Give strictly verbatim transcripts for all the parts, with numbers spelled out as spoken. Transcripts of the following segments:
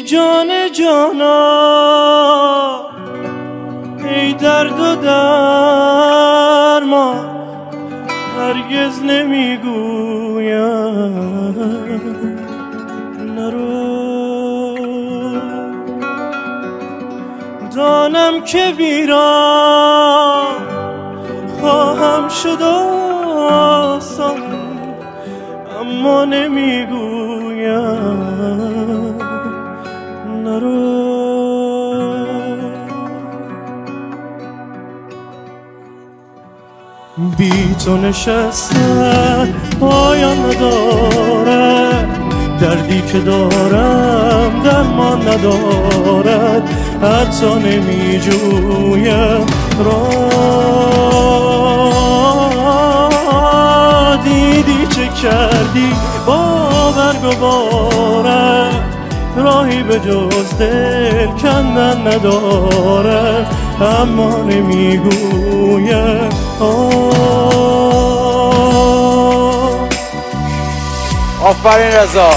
جان جانا ای درد و درمان هرگز نمیگویم نرو. دانم که ویران خواهم شد آسان اما نمیگویم نرو. بی تو نشستن پایان ندارد، دردی که دارم درمان ندارد، حتی نمی جویم راه. دیدی چه کردی با برگ و بارم، راهی به جز دل کندن ندارد، اما نمی گویم آفرین رضا.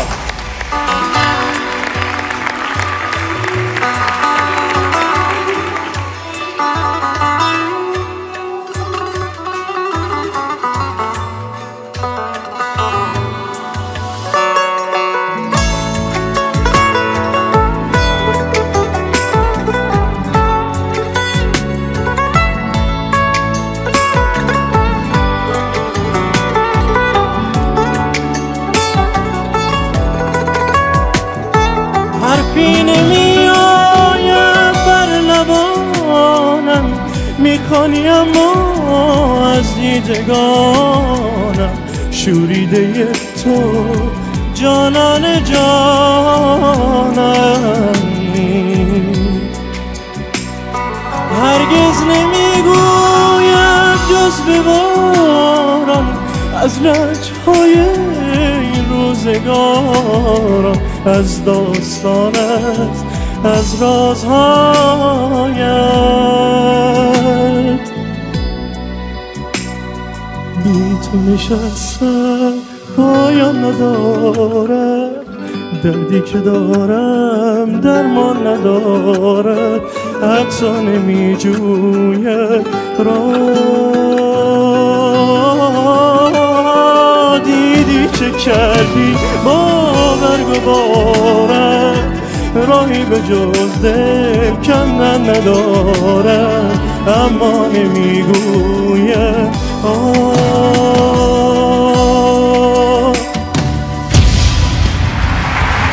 حرفی نمی آید بر لبانم، میکنی اما از دیدگانم، شوریده تو جانان جانم. هرگز نمیگویم جز ببارم از لجهای روزگارم، از داستانت، از رازهایت. بی تو نشستم پایان ندارد، دردی که دارم درمان ندارد، حتی نمی جوید راه. دیدی چه کردی با برگ و بارم، راهی به جز دل کندن ندارد، اما نمی گویم